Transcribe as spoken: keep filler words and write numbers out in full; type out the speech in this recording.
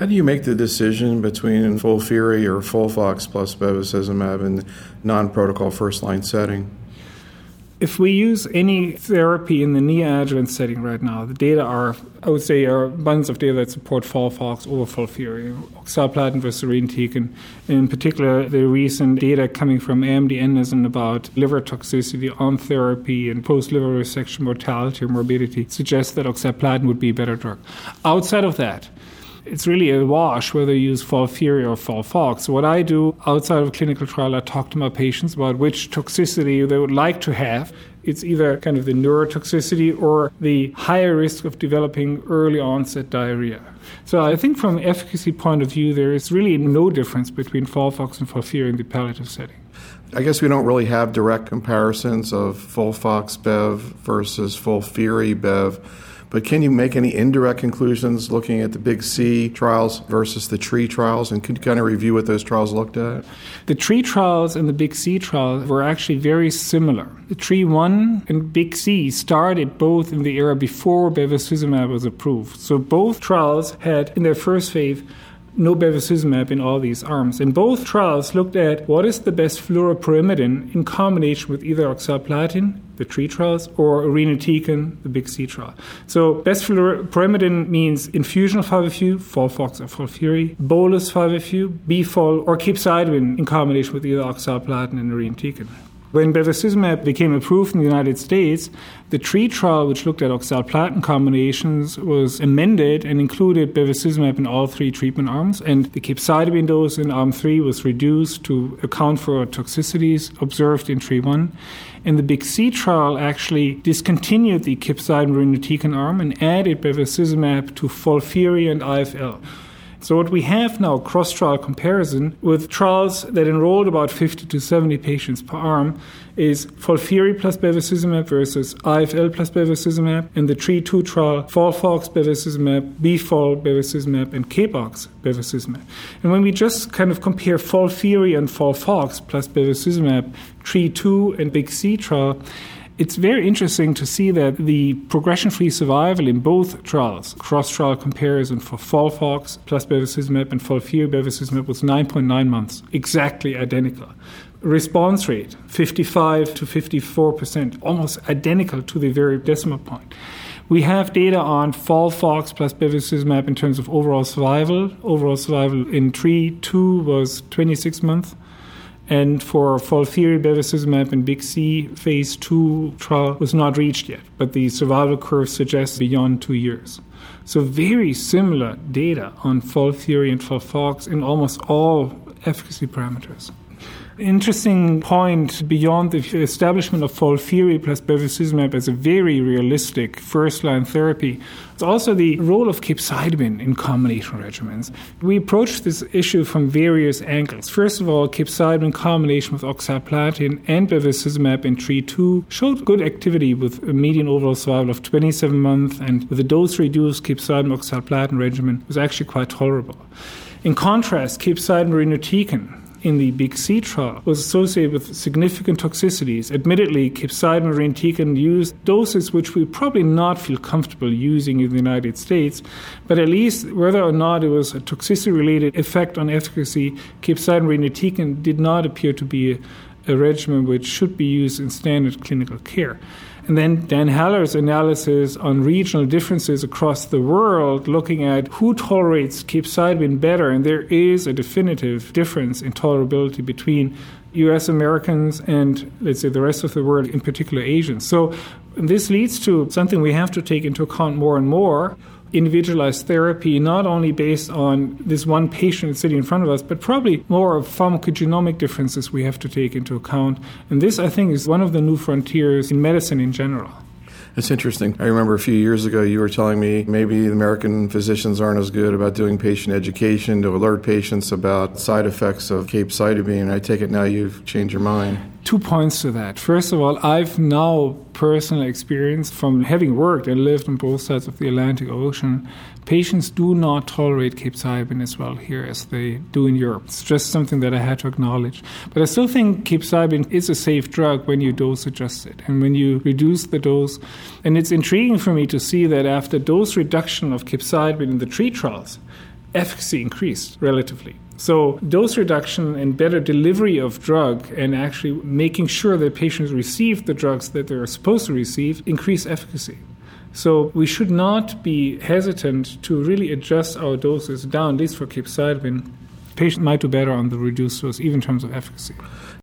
How do you make the decision between FOLFIRI or FOLFOX plus bevacizumab in non-protocol first-line setting? If we use any therapy in the neoadjuvant setting right now, the data are, I would say, are abundance of data that support FOLFOX over FOLFIRI, oxaliplatin versus irinotecan. In particular, the recent data coming from A M D Anderson about liver toxicity on therapy and post-liver resection mortality or morbidity suggests that oxaliplatin would be a better drug. Outside of that, it's really a wash whether you use FOLFIRI or FOLFOX. So what I do outside of a clinical trial, I talk to my patients about which toxicity they would like to have. It's either kind of the neurotoxicity or the higher risk of developing early onset diarrhea. So I think from an efficacy point of view, there is really no difference between FOLFOX and FOLFIRI in the palliative setting. I guess we don't really have direct comparisons of FOLFOX-Bev versus FOLFIRI-Bev. But can you make any indirect conclusions looking at the Big C trials versus the TREE trials? And could you kind of review what those trials looked at? The TREE trials and the Big C trials were actually very similar. The TREE one and Big C started both in the era before bevacizumab was approved. So both trials had, in their first phase, no bevacizumab in all these arms. And both trials looked at what is the best fluoropyrimidine in combination with either oxaliplatin, the TREE trials, or irinotecan, the Big C trial. So best fluoropyrimidine means infusion of five F U, FOLFOX or FOLFIRI, bolus five F U, B-Fol, or capecitabine in combination with either oxaliplatin and irinotecan. When bevacizumab became approved in the United States, the TREE trial, which looked at oxaliplatin combinations, was amended and included bevacizumab in all three treatment arms, and the capecitabine dose in arm three was reduced to account for toxicities observed in TREE one. And the Big C trial actually discontinued the capecitabine irinotecan arm and added bevacizumab to FOLFIRI and I F L. So what we have now, cross-trial comparison with trials that enrolled about fifty to seventy patients per arm, is FOLFIRI plus bevacizumab versus I F L plus bevacizumab, and the TREE two trial, FOLFOX bevacizumab, B-Fol bevacizumab, and K-Box bevacizumab. And when we just kind of compare FOLFIRI and FOLFOX plus bevacizumab, TREE two and Big C trial, it's very interesting to see that the progression-free survival in both trials, cross-trial comparison for FOLFOX plus bevacizumab and FOLFIRI bevacizumab, was nine point nine months, exactly identical. Response rate, fifty-five to fifty-four percent, almost identical to the very decimal point. We have data on FOLFOX plus bevacizumab in terms of overall survival. Overall survival in TREE two was twenty-six months. And for FOLFIRI bevacizumab and Big C phase two trial was not reached yet, but the survival curve suggests beyond two years. So very similar data on FOLFIRI and FOLFOX in almost all efficacy parameters. Interesting point beyond the establishment of FOLFIRI plus bevacizumab as a very realistic first-line therapy is also the role of capecitabine in combination regimens. We approached this issue from various angles. First of all, capecitabine in combination with oxaliplatin and bevacizumab in TREE two showed good activity with a median overall survival of twenty-seven months, and with a dose-reduced capecitabine-oxaliplatin regimen was actually quite tolerable. In contrast, capecitabine irinotecan in the Big C trial was associated with significant toxicities. Admittedly, capecitabine irinotecan used doses which we probably not feel comfortable using in the United States, but at least whether or not it was a toxicity-related effect on efficacy, capecitabine irinotecan did not appear to be a, a regimen which should be used in standard clinical care. And then Dan Haller's analysis on regional differences across the world, looking at who tolerates capecitabine better, and there is a definitive difference in tolerability between U S Americans and, let's say, the rest of the world, in particular Asians. So this leads to something we have to take into account more and more, individualized therapy, not only based on this one patient sitting in front of us, but probably more of pharmacogenomic differences we have to take into account. And this, I think, is one of the new frontiers in medicine in general. It's interesting. I remember a few years ago you were telling me maybe the American physicians aren't as good about doing patient education to alert patients about side effects of capecitabine. I take it now you've changed your mind. Two points to that. First of all, I've now personal experience from having worked and lived on both sides of the Atlantic Ocean. Patients do not tolerate capecitabine as well here as they do in Europe. It's just something that I had to acknowledge. But I still think capecitabine is a safe drug when you dose adjust it and when you reduce the dose. And it's intriguing for me to see that after dose reduction of capecitabine in the TREE trials, efficacy increased relatively. So dose reduction and better delivery of drug and actually making sure that patients receive the drugs that they're supposed to receive increase efficacy. So we should not be hesitant to really adjust our doses down, at least for capecitabine. Patients might do better on the reduced dose, even in terms of efficacy.